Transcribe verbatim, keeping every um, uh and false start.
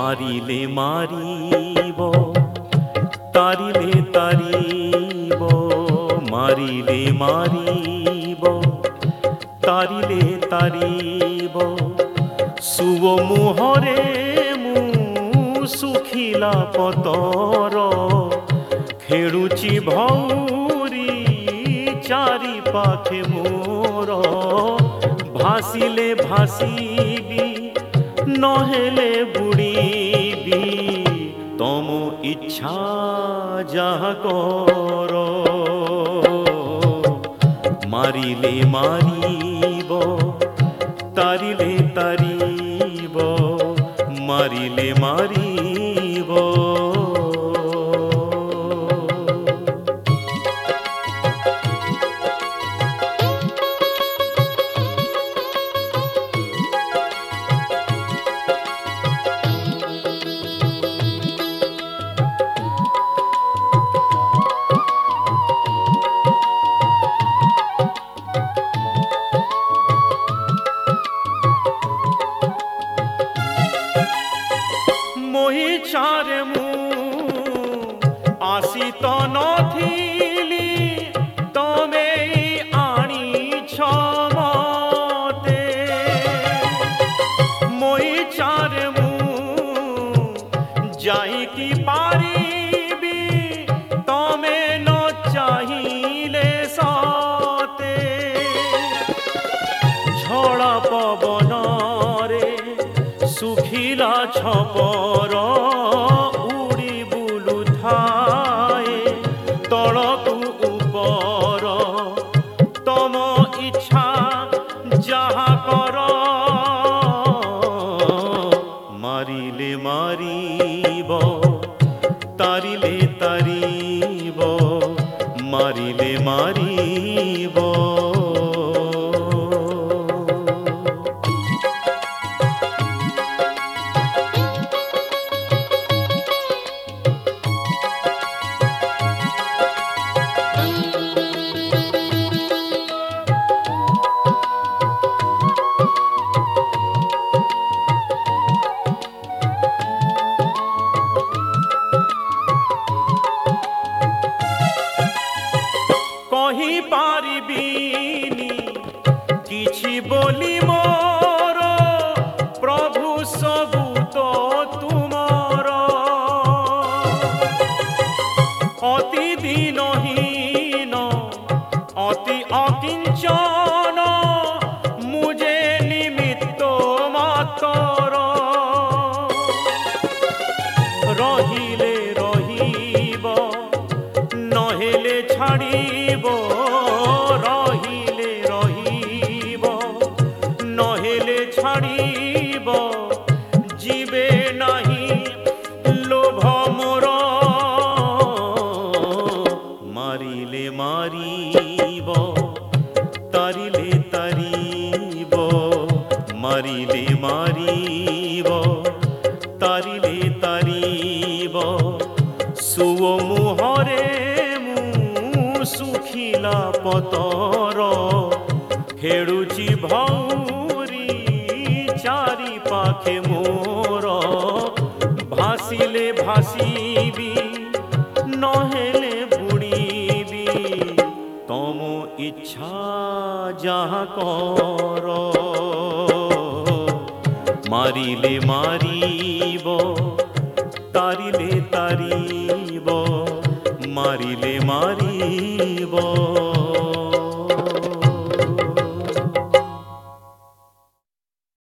मारिले मारिब तारिले तारिब मारिले मारिब तारिले तारिब सुव मुहरे मु सुखिला पतर खेलुची भौरी चारि पाखे मोर भासिले भासीबी नहेले बुड़ीबी तम इच्छा जहा कर मारिले मारिब तारिले तारिब मारिले मारिब चारे मु आसी तो नथिली तमे आनी छमते मोई चारे मु जाई की पारिबी तमे न चाहिले सते झड़ा पवन रे सुखिला छपर उड़ी बुलु थाए तलकु उपर तम इच्छा जहा कर मारिले मारिब तारिले तारिब मारिले मारिब कही पारिबिनी किछि बोली मोर प्रभु सबु तो तुमर अति दीनहीन अति अकिंचन मुझे निमित्त मातर रहिले रहिब नहेले छाड़ीब रहिले रहिब नहेले छाड़ीब जीवे नहीं लोभ मोर मारिले मारिब तारिले तारिब मारिले मारिब तारिले तारिब सुव मुहरे सुखिला पतर खेलुची भौरी चारि पाखे मोर भासिले भासीबी नहेले बुड़ीबी तम इच्छा जहा कर मारिले मारिब तारिले तारिब मारिले मारि